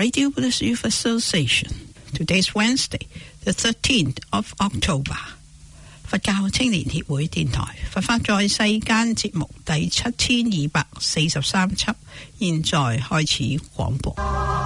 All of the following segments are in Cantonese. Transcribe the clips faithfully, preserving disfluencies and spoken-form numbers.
Radio Buddhist Youth Association. Today's Wednesday, the thirteenth of October. 佛教青年協會電台佛法在世間節目第七千二百四十三輯，現在開始廣播。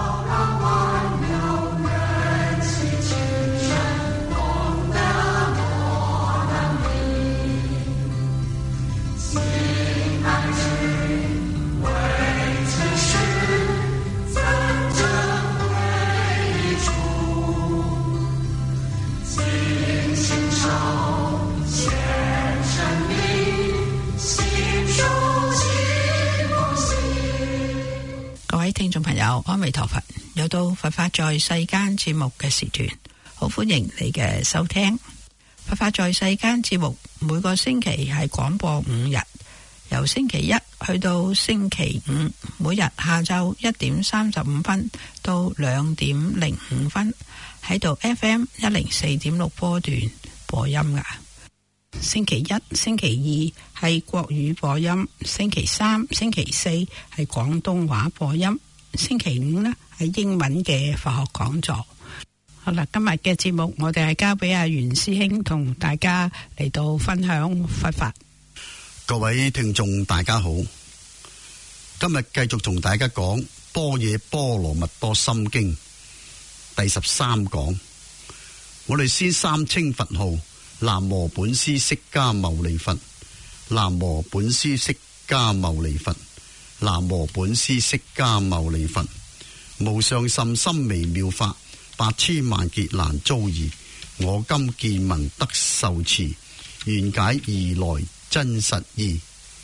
各位聽眾朋友，阿彌陀佛，又到佛法在世間節目嘅時段，好歡迎你嘅收聽。佛法在世間節目每個星期係廣播五日，由星期一去到星期五，每日下晝一點三十五分到兩點零五分喺度 F M 一零四點六波段播音噶。星期一、星期二係國語播音，星期三、星期四係廣東話播音，星期五呢係英文嘅佛學講座。好啦，今日嘅節目我哋係交俾阿袁師兄同大家嚟到分享佛法。 各位聽眾大家好，今日繼續同大家講《般若波羅蜜多心經》第十三講。我哋先三稱佛號：南無本師釋迦牟尼佛，南無本師釋迦牟尼佛，南無本師釋迦牟尼佛。無上甚深微妙法，百千萬劫難遭遇。我今見聞得受持，願解如來真實義。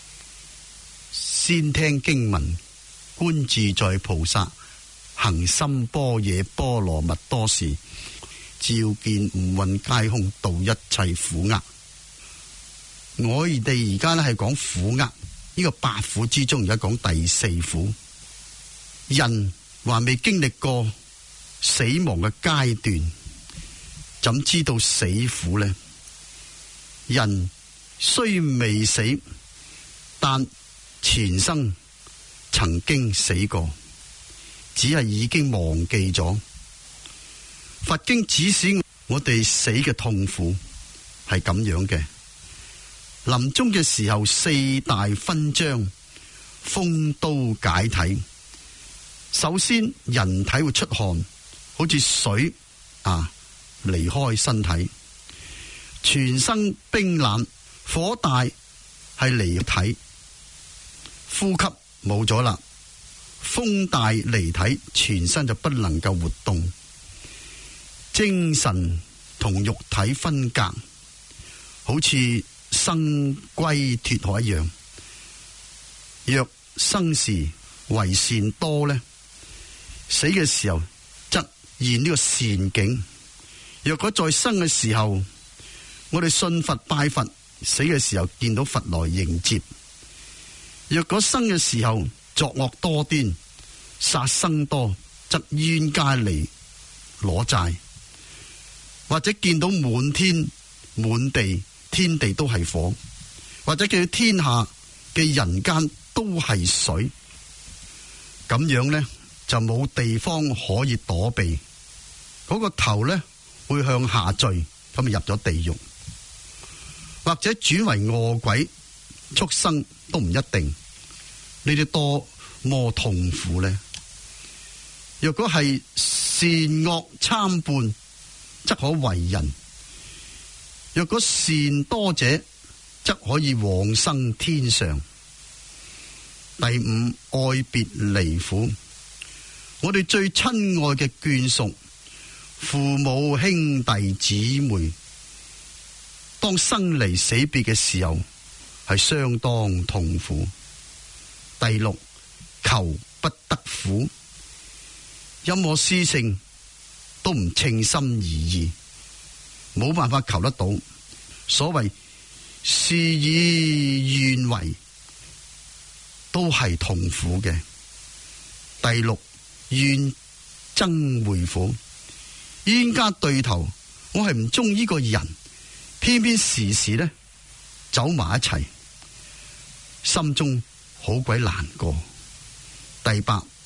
先聽經文，觀自在菩薩行深般若波羅蜜多時，照見五蘊皆空，度一切苦厄。我哋而家咧係講苦厄，呢個八苦之中而家講第四苦。人還未經歷過死亡嘅階段，怎知道死苦呢？人雖未死，但前生曾經死過，只係已經忘記咗。佛經指示我哋死嘅痛苦係咁樣嘅。臨終嘅時候，四大分章，風刀解體。首先人體會出汗，好似水啊離開身體，全身冰冷，火大係離體，呼吸冇咗啦，風大離體，全身就不能夠活動，精神同肉體分隔，好似生龜脫殼一樣。若生時為善多呢，死嘅時候則現呢個善境。若果在生嘅時候，我哋信佛拜佛，死嘅時候見到佛來迎接。若果生嘅時候作惡多端，殺生多，則冤家嚟攞債，或者見到滿天滿地天地都係火，或者叫天下嘅人間都係水，咁樣呢，就冇地方可以躲避，嗰個頭呢會向下墜，咁入咗地獄，或者轉為餓鬼畜生都唔一定。呢啲多麼痛苦呢？若果係善惡參半，則可為人；若果善多者，則可以往生天上。第五，愛別離苦。我哋最親愛嘅眷屬，父母兄弟姊妹，當生離死別嘅時候，係相當痛苦。第六，求不得苦。任何事情都唔稱心如意，冇辦法求得到。所謂事與願違，都係痛苦嘅。第六，怨憎會苦。冤家對頭，我係唔中意呢個人，偏偏時時呢走埋一齊，心中好鬼難過。第八，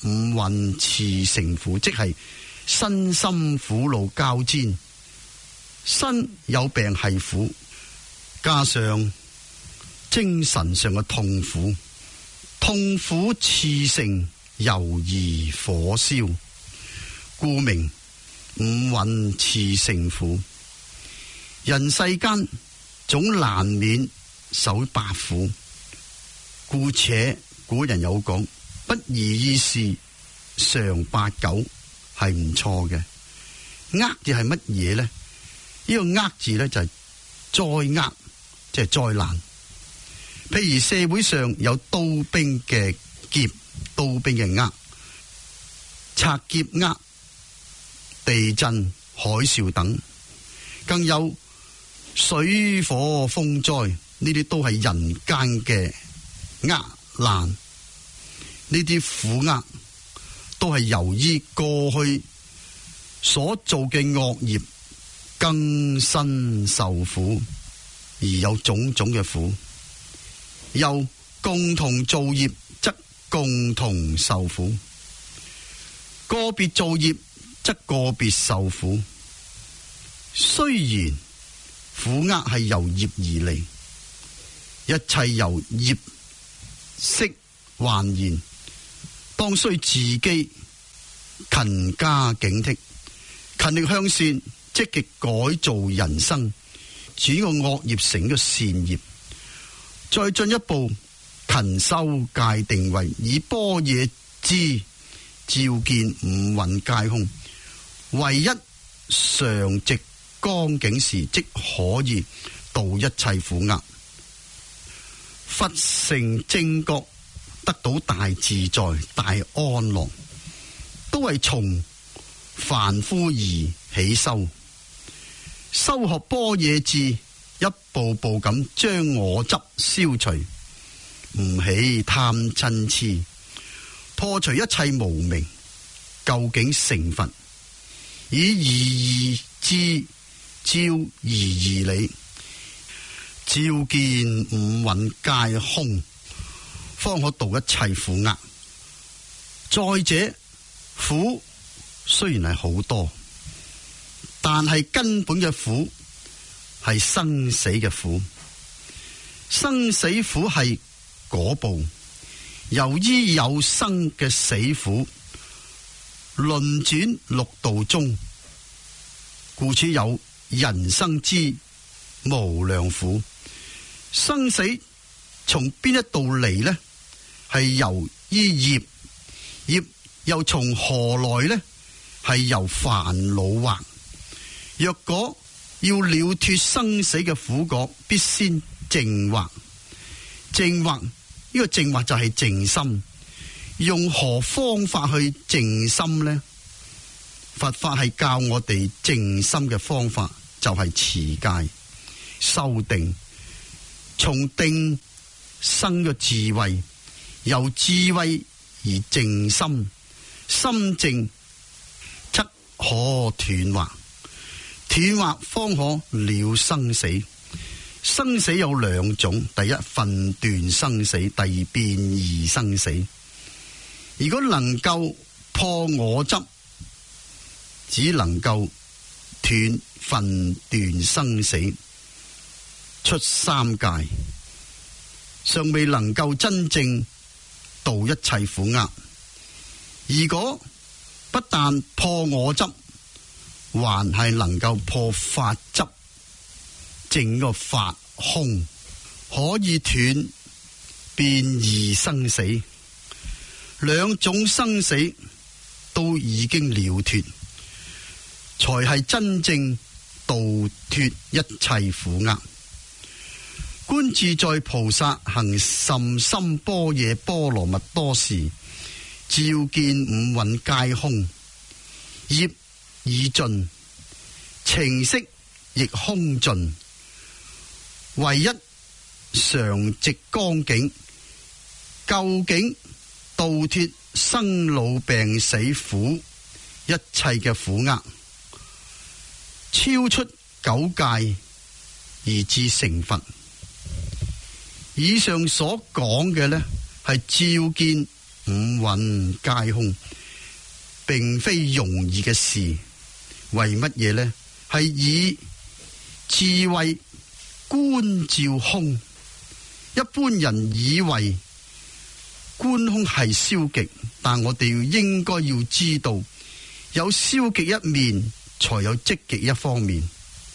五蘊熾盛苦，即係身心苦惱交煎，身有病係苦，加上精神上嘅痛苦，痛苦熾盛，猶如火燒，故名五蘊熾盛苦。人世間總難免受百苦，故且古人有講，不如意事常八九，係唔錯嘅。厄字係乜嘢呢？呢、這個厄字呢，就係災厄，即係災難。譬如社會上有刀兵嘅劫，刀兵嘅厄，賊劫厄，地震、海嘯等，更有水火風災，呢啲都係人間嘅厄難。呢啲苦厄都係由於過去所做嘅惡業更新受苦，而有種種嘅苦。又共同造業則共同受苦，個別造業則個別受苦。雖然苦厄係由業而嚟，一切由業識還現，當需自己勤加警惕，勤力向善，積極改造人生，轉個惡業成個善業，再進一步勤修戒定慧，以般若智照見五蘊皆空，唯一常寂光景時，即可以度一切苦厄。佛成正覺，得到大自在、大安樂，都係從凡夫而起修，修學般若智，一步步咁將我執消除，唔起貪嗔癡，破除一切無明，究竟成佛，以二智照而義理，照見五蘊皆空，方可度一切苦厄。再者，苦雖然係好多，但係根本嘅苦係生死嘅苦。生死苦係果報，由於有生嘅死苦輪轉六道中，故此有人生之無量苦。生死從邊一度嚟呢？係由於業，業又從何來呢？係由煩惱惑。若果要了脫生死嘅苦果，必先淨惑。淨惑，呢個淨惑就係淨心。用何方法去淨心呢？佛法係教我哋淨心嘅方法，就係持戒、修定，從定生嘅智慧，由智慧而淨心，心淨則可斷惑，斷惑方可了生死。生死有兩種，第一分段生死，第二變異生死。如果能夠破我執，只能夠斷分段生死，出三界，尚未能夠真正度一切苦厄。如果不但破我執，還係能夠破法執，整個法空，可以斷變異生死。兩種生死都已經了脫，才係真正度脫一切苦厄。觀自在菩薩行甚深般若波羅蜜多時，照見五蘊皆空，業已盡，情識亦空盡，唯一常寂光景，究竟度脫生老病死苦一切嘅苦厄，超出九界而至成佛。以上所講嘅呢，係照見五蘊皆空，並非容易嘅事。為乜嘢呢？係以智慧觀照空。一般人以為觀空係消極，但我哋要應該要知道，有消極一面，才有積極一方面。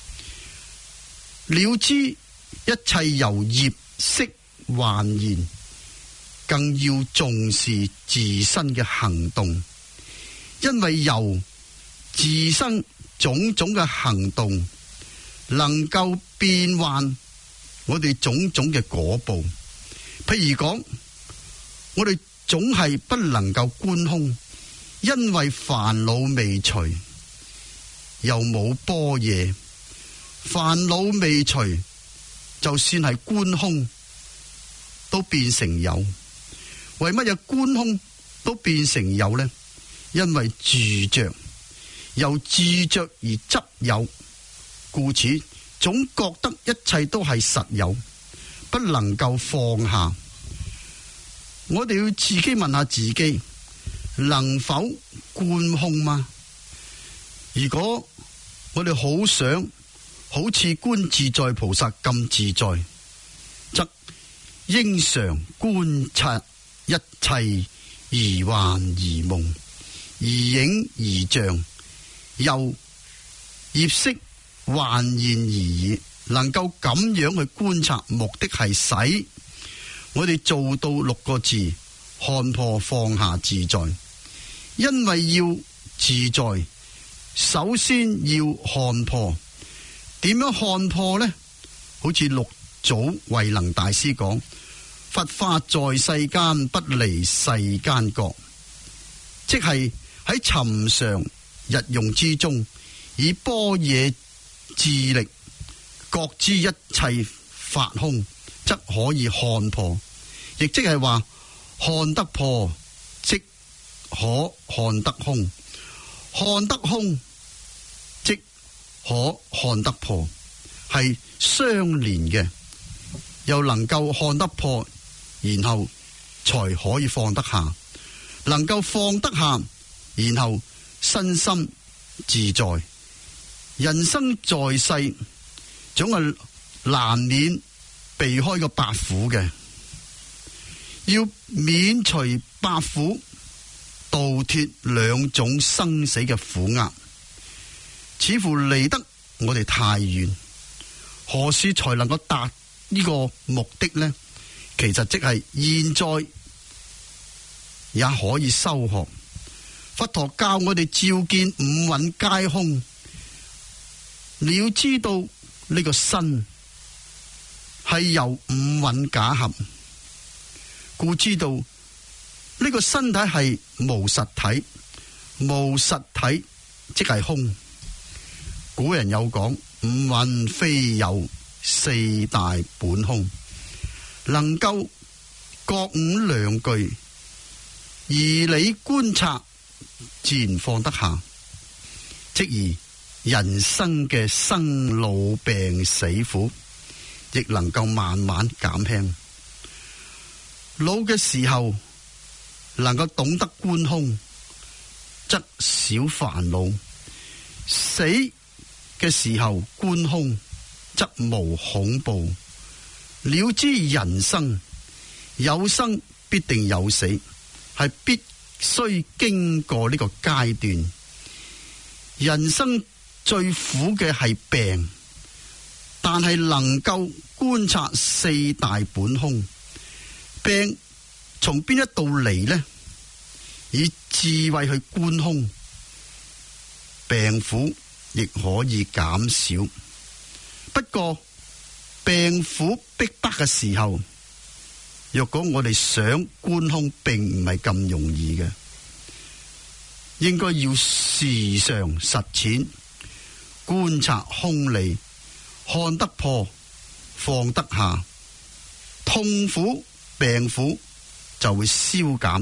了知一切由業識幻現，更要重視自身嘅行動，因為由自身種種嘅行動，能夠變幻我哋種種嘅果報。譬如講，我哋總係不能夠觀空，因為煩惱未除，又冇般若。煩惱未除，就算係觀空，都變成有。為乜嘢觀空都變成有呢？因為住着，由住着而執有，故此總覺得一切都係實有，不能夠放下。我哋要自己問下自己，能否觀空嗎？如果我哋好想好似觀自在菩薩咁自在，則應常觀察一切疑幻疑夢、疑影疑像，由業識幻現而已。能夠咁樣去觀察，目的係使我哋做到六個字：看破放下自在。因為要自在，首先要看破。點樣看破呢？好似六祖慧能大師講：佛法在世間，不離世間覺，即係喺尋常日用之中，以般若智力覺知一切法空，則可以看破。亦即係話，看得破即可看得空，看得空即可看得破，係相連嘅。又能夠看得破，然後才可以放得下，能夠放得下，然後身心自在。人生在世，總係難免避開個八苦嘅，要免除八苦，度脫兩種生死嘅苦厄，似乎離得我哋太遠。何時才能夠達呢個目的呢？其實即係現在也可以修學。佛陀教我哋照見五蘊皆空，你要知道呢個身係由五蘊假合，故知道呢個身體係無實體，無實體即係空。古人有講：五蘊非有，四大本空。能夠覺悟兩句，義理觀察，自然放得下，即而人生嘅生老病死苦，亦能夠慢慢減輕。老嘅時候能夠懂得觀空，則少煩惱；死嘅時候觀空，則無恐怖。了知人生有生必定有死，係必須經過呢個階段。人生最苦嘅係病，但係能夠觀察四大本空。病從邊一度嚟呢？以智慧去觀空，病苦亦可以減少。不過病苦逼迫嘅時候，若果我哋想觀空，並唔係咁容易嘅，應該要時常實踐，觀察空理，看得破，放得下，痛苦病苦就會消減。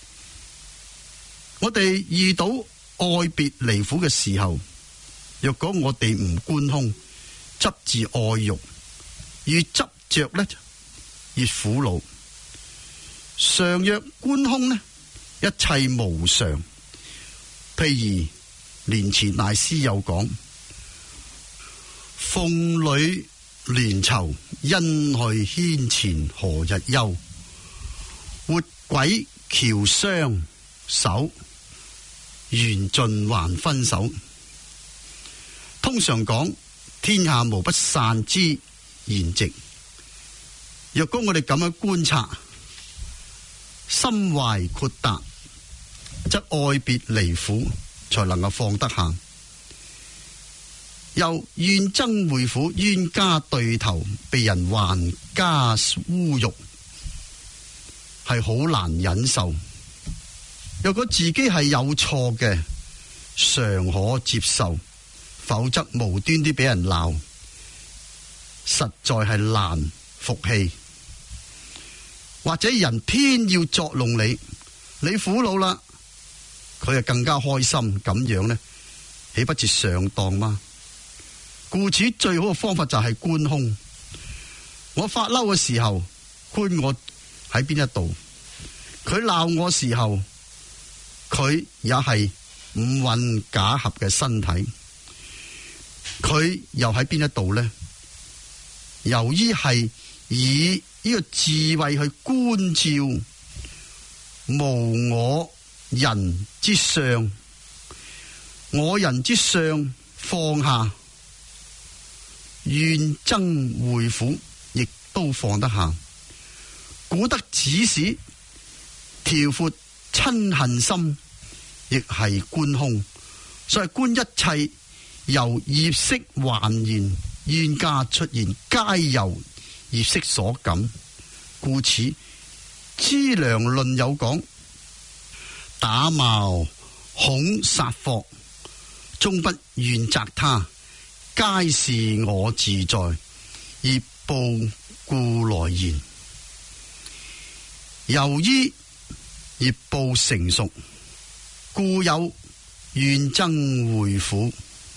我哋遇到愛別離苦嘅時候，若果我哋唔觀空，執住愛欲，越執着呢，越苦惱。常若觀空呢， 一切無常。譬如蓮池大師有講：鳳女蓮囚，因去牽纏何日休？活鬼橋相守，緣盡還分手。通常講天下無不散之筵席。若果我哋咁樣觀察，心懷豁達，則愛別離苦才能夠放得下。又怨憎會苦，冤家對頭，被人還加侮辱，係好難忍受。若果自己係有錯嘅，尚可接受，否則無端啲俾人鬧，實在係難服氣。或者人偏要作弄你，你苦惱啦，佢就更加開心，咁樣呢，豈不是上當嗎？故此最好嘅方法就係觀空。我發嬲嘅時候，觀我喺邊一度；佢鬧我時候，佢也係五蘊假合嘅身體，佢又喺邊一度呢？由於係以呢個智慧去觀照無我人之相，我人之相放下，怨憎會苦亦都放得下。古德指使調闊親恨心，亦係觀空。所以觀一切由業色還現，冤家出現，皆由業色所感。故此資糧論有講：打矛恐殺霍，終不願責他，皆是我自在，業報故來現。由於業報成熟，故有怨憎會苦。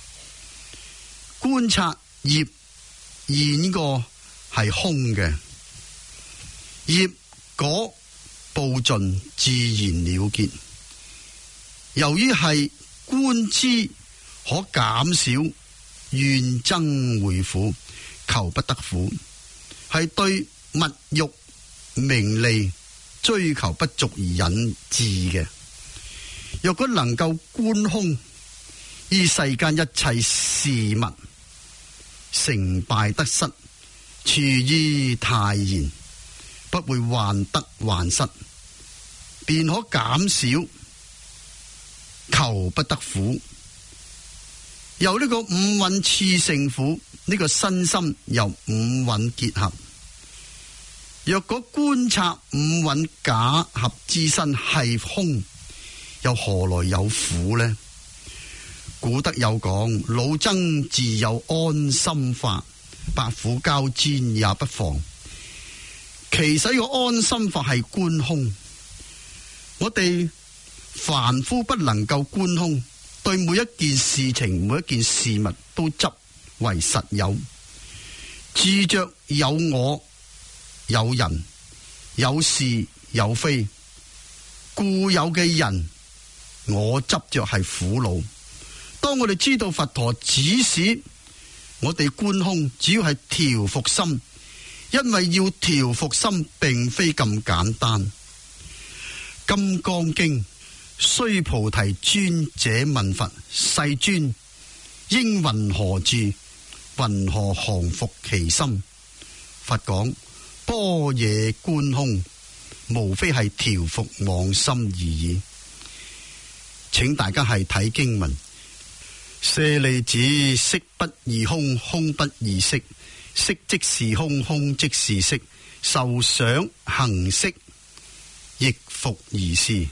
觀察業現呢個係空嘅，業果報盡，自然了結。由於係觀之可減少怨憎會苦，求不得苦，係對物欲名利追求不足而引致嘅。若果能夠觀空，依世間一切事物成敗得失，處於泰然，不會患得患失，便可減少求不得苦。由呢個五蘊次勝苦，呢、這個身心由五蘊結合。若果觀察五蘊假合之身係空，又何來有苦呢？古德有講：老僧自有安心法，百苦交煎也不妨。其實個安心法係觀空。我哋凡夫不能夠觀空，對每一件事情、每一件事物都執為實有，自着有我、有人、有是、有非，固有嘅人我執着係苦惱。當我哋知道佛陀指使我哋觀空，只要係調伏心，因為要調伏心並非咁簡單。金剛經須菩提尊者問佛：世尊，應云何住？云何降伏其心？佛講：般若觀空，無非係調伏妄心而已。請大家係睇經文。舍利子，色不異空，空不異色，色即是空，空即是色，受想行識亦復而是。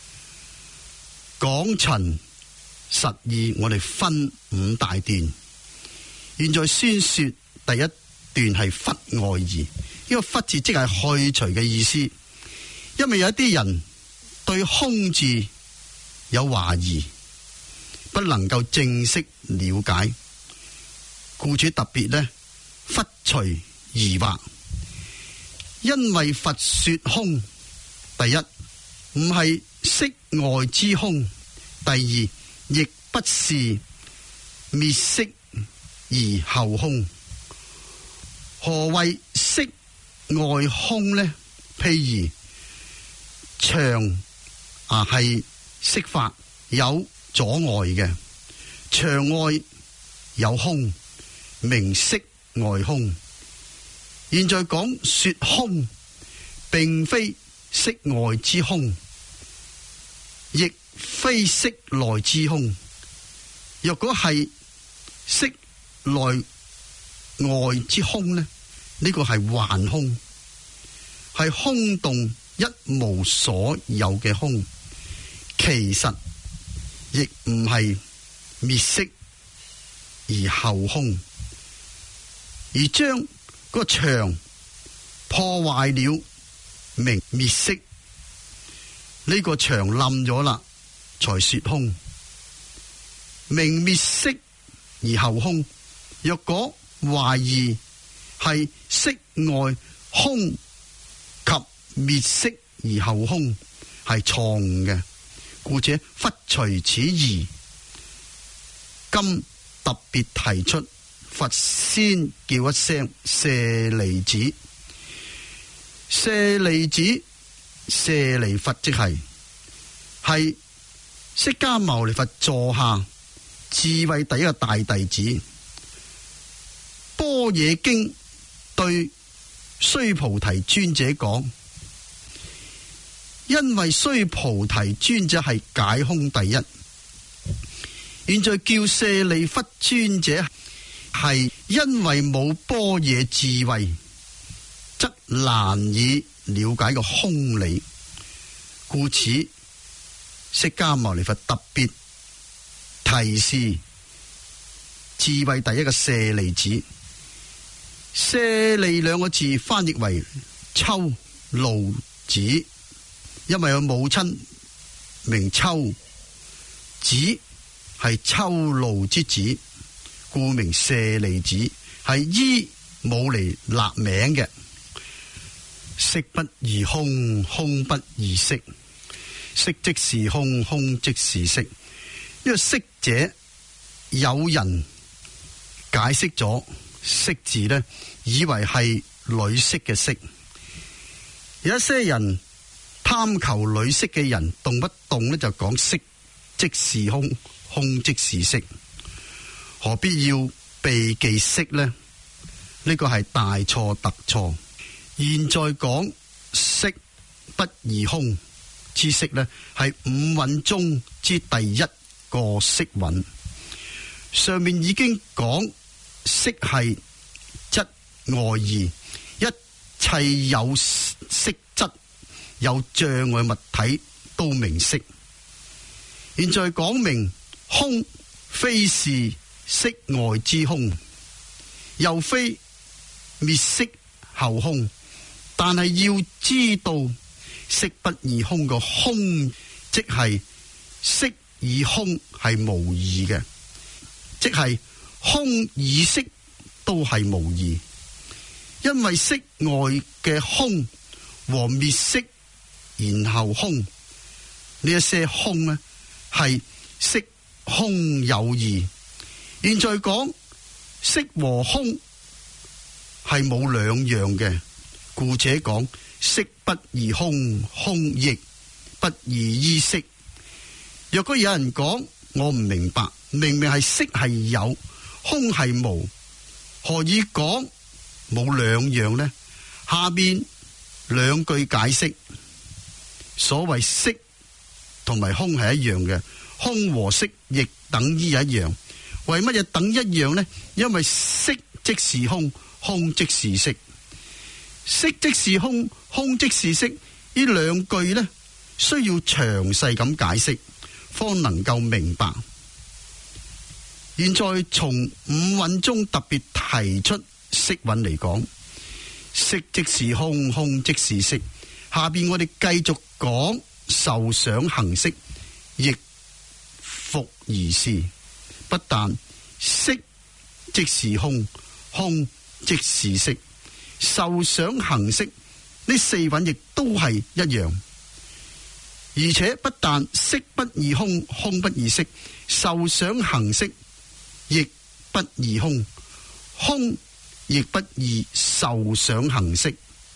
講陳實義，我哋分五大段。現在先說第一段係忽外義，呢、這個忽字即係去除嘅意思。因為有一啲人對空字有懷疑，不能夠正式了解，故此特別呢，忽除疑惑。因為佛說空，第一唔係色外之空。第二，亦不是滅色而後空。何謂色外空呢？譬如牆啊係色法有阻礙嘅，牆外有空，名色外空。現在講說空，並非色外之空，亦非色內之空。若果係色內外之空呢，呢個係幻空，係空洞一無所有嘅空，其實亦唔係滅色而後空，而將個牆破壞了，名滅色。呢個牆冧咗啦，才說空，名滅色而後空。若果懷疑係色外空及滅色而後空，係錯誤嘅，故且忽隨此疑。今特別提出，佛先叫一聲舍利子，舍利子舍利弗，即係係釋迦牟尼佛座下智慧第一個大弟子。般若經對須菩提尊者講，因為須菩提尊者係解空第一，現在叫舍利弗尊者係因為冇般若智慧，則難以了解個空理，故此釋迦牟尼佛特別提示智慧第一個舍利子。舍利兩個字翻譯為秋露子，因為佢母親名秋，子係秋露之子，故名舍利子，係依母嚟立名嘅。色不異空，空不異色，色即是空，空即是色。因為色者，有人解釋咗色字呢，以為係女色嘅色。有一些人貪求女色嘅人，動不動呢就講色即是空，空即是色，何必要避忌色呢？呢個係大錯特錯。現在講色不異空之色呢，係五蘊中之第一個色蘊。上面已經講色係質外義，一切有色質有障礙物體都名色。現在講明空非是色外之空，又非滅色後空，但係要知道色不異空個空，即係色與空係無異嘅，即係空與色都係無異。因為色外嘅空和滅色然後空，呢一些空呢係色空有異。現在講色和空係冇兩樣嘅，故且講色不異空，空亦不異依色。若果有人講我唔明白，明明係色係有，空係無，何以講冇兩樣呢？下面兩句解釋，所謂色同埋空係一樣嘅，空和色亦等於一樣。為乜嘢等一樣呢？因為色即是空，空即是色，色即是空，空即是色。呢兩句呢，需要詳細咁解釋，方能夠明白。現在從五蘊中特別提出色蘊嚟講，色即是空，空即是色。下邊我哋繼續講受想行識，亦復而是。不但色即是空，空即是色，受想行識呢四蘊亦都係一樣。 而且不但色不異空，空不異色，受想行識亦不異空，空亦不異受想行識。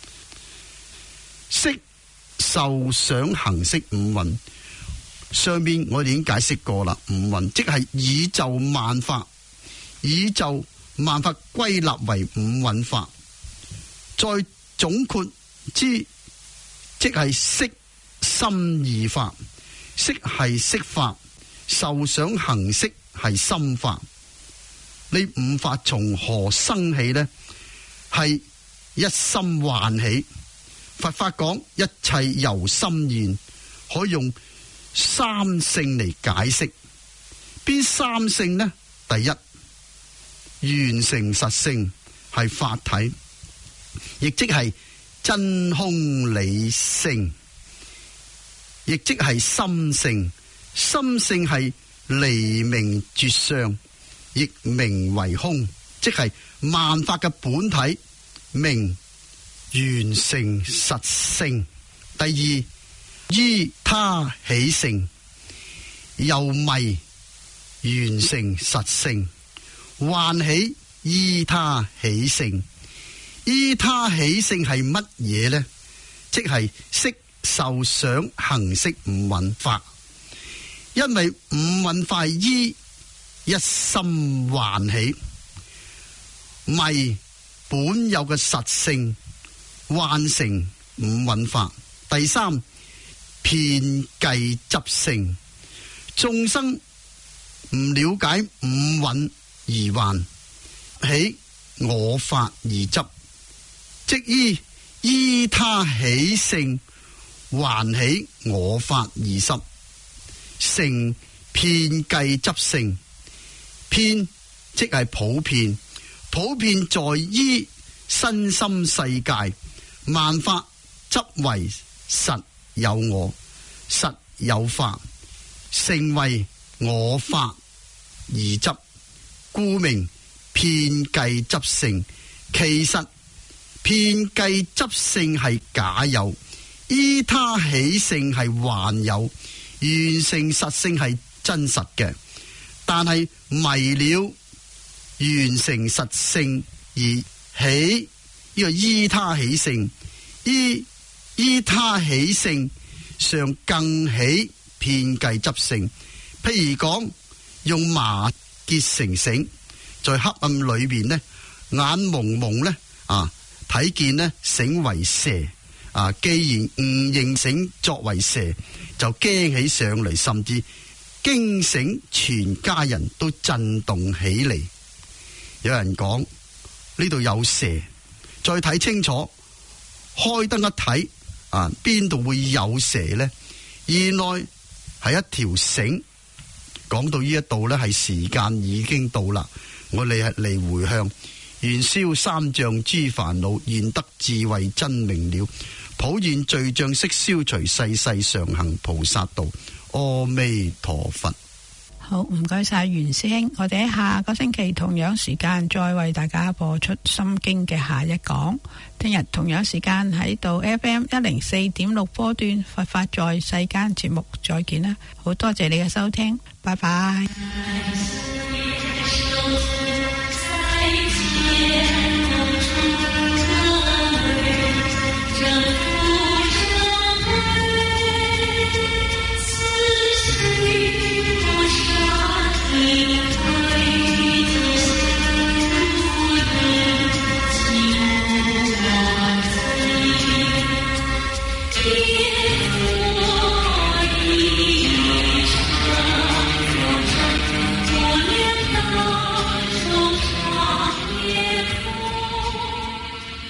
色受想行識五蘊，上面我哋已經解釋過啦。五蘊即係宇宙萬法，宇宙萬法歸納為五蘊法，再總括之，即係色心二法。色係色法，受想行識係心法。呢五法從何生起呢？係一心幻起。佛法講一切由心現，可以用三性嚟解釋。邊三性呢？第一，緣成實性係法體，亦即係真空理性，亦即係心性。心性係離明絕相，亦名為空，即係萬法嘅本體明。緣成實性。第二，依他起性，又迷緣成實性，幻起依他起性。依他起性係乜嘢呢？即係色受想行識五蘊法。因為五蘊法依一心幻起，迷本有嘅實性，幻成五蘊法。第三，遍計執性，眾生唔了解五蘊而幻起我法而執，即依依他起性，還起我法而執，成遍計執性。遍即係普遍，普遍在依身心世界萬法執為實有我，實有法，成為我法而執，故名遍計執性。其實遍計執性係假有，依他起性係幻有，緣成實性係真實嘅。但係迷了緣成實性而起呢個依他起性，依依他起性上更起遍計執性。譬如講用麻結成繩，在黑暗裏邊呢，眼蒙蒙呢啊，睇見呢繩為蛇啊，既然誤認繩作為蛇，就驚起上嚟，甚至驚醒全家人都震動起嚟。有人講呢度有蛇，再睇清楚，開燈一睇啊，邊度會有蛇呢？原來係一條繩。講到呢一度呢，係時間已經到啦，我哋係嚟回向，願消三障諸煩惱，願得智慧真明了，普願罪障悉消除，世世常行菩薩道。阿彌陀佛。 好，唔該晒袁師兄，我哋喺下個星期同樣時間再為大家播出心經嘅下一講。聽日同樣時間喺度 F M 一零四點六波段佛法在世間節目再見啦！好多謝你嘅收聽，拜拜。再見。